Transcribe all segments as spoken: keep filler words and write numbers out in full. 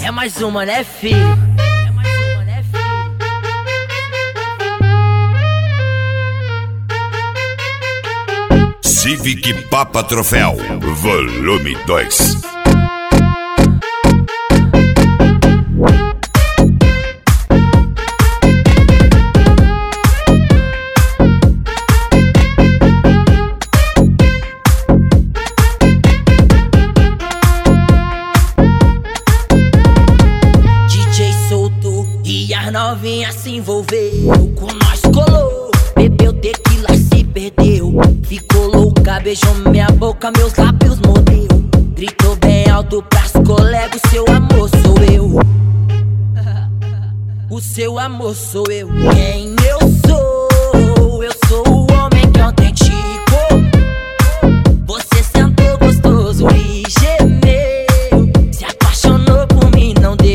É mais uma, né, filho? É mais uma, né, filho? Civic Papa Troféu, volume dois. E as novinhas se envolveu, com nós colou, bebeu tequila, se perdeu, ficou louca, beijou minha boca, meus lábios mordeu, gritou bem alto pras colegas, o seu amor sou eu. O seu amor sou eu. Quem eu sou? Eu sou o homem que ontem te ficou. Você sentou gostoso e gemeu, se apaixonou por mim, não deu.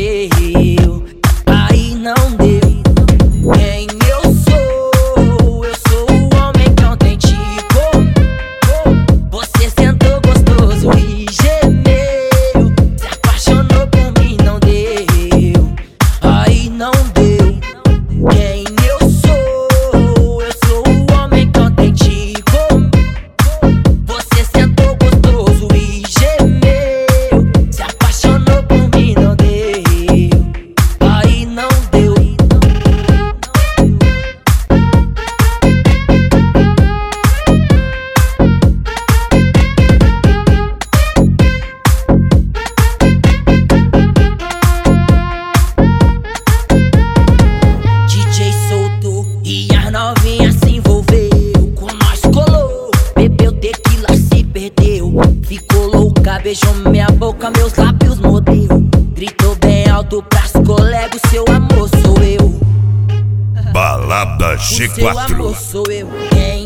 Não deu. Quem eu sou? Eu sou o homem que ontem te ficou. Você sentou gostoso e gemeu, se apaixonou por mim, não deu. Aí não deu. Quem eu sou? Eu sou o homem que ontem te ficou. Você sentou gostoso e gemeu, se apaixonou por mim, não deu. Aí não deu. D J soltou e as novinhas se envolveu, com nós colou, bebeu tequila, se perdeu, ficou louca, beijou minha boca, meus lábios mordeu, gritou bem alto pras colegas, o seu amor sou eu. Balada G quatro. O seu amor sou eu. Quem